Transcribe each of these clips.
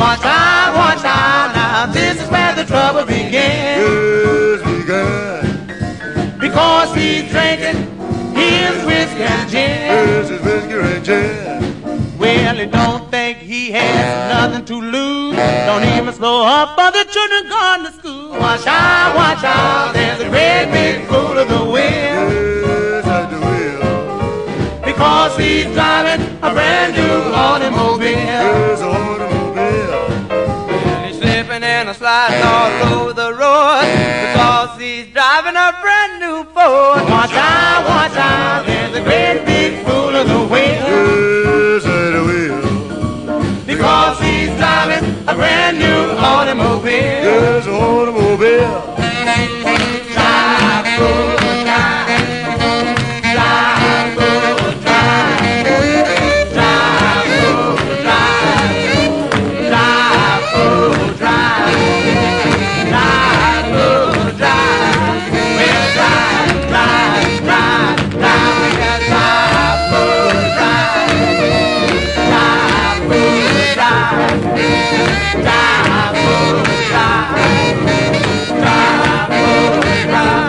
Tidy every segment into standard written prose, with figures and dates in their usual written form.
Watch out now, this is where the trouble begins. Yes, begun. Because he's drinking his whiskey and gin. Yes, his whiskey and gin. Well, he don't think he has nothing to lose. Don't even slow up for the children gone to school. Watch out, there's a great big fool of the wind. Yes, I do will. Because he's driving a brand new automobile. Yes, automobile. Well, he's slipping and a sliding all over the road. Because he's driving a brand new Ford. Watch out, there's a great big fool of the wind. Yes, I do will. Because he's driving a brand new automobile. Yes, automobile. Drive, fool, drive. Drive, fool, drive. Drive, fool, drive. Drive, fool, drive. Drive, fool, drive. Well, drive, drive, drive, drive. We got drive, fool, drive. Drive, fool, drive. Drive, fool, drive. Drive, fool, drive.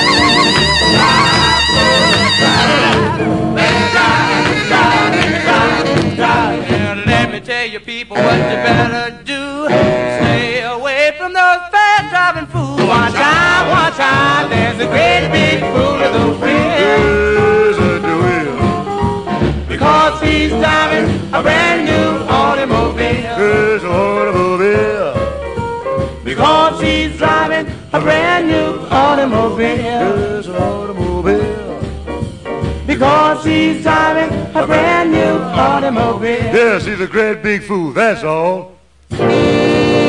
Let me tell you people what you better do. Stay away from those fast driving fools. Watch out, there's a great big fool of the wind. Yes, I do will. Because he's driving a brand new automobile. Yes, automobile. Because he's driving a brand new automobile. Yes, automobile. Because he's driving a brand new automobile. Yes, he's a great big fool, that's all.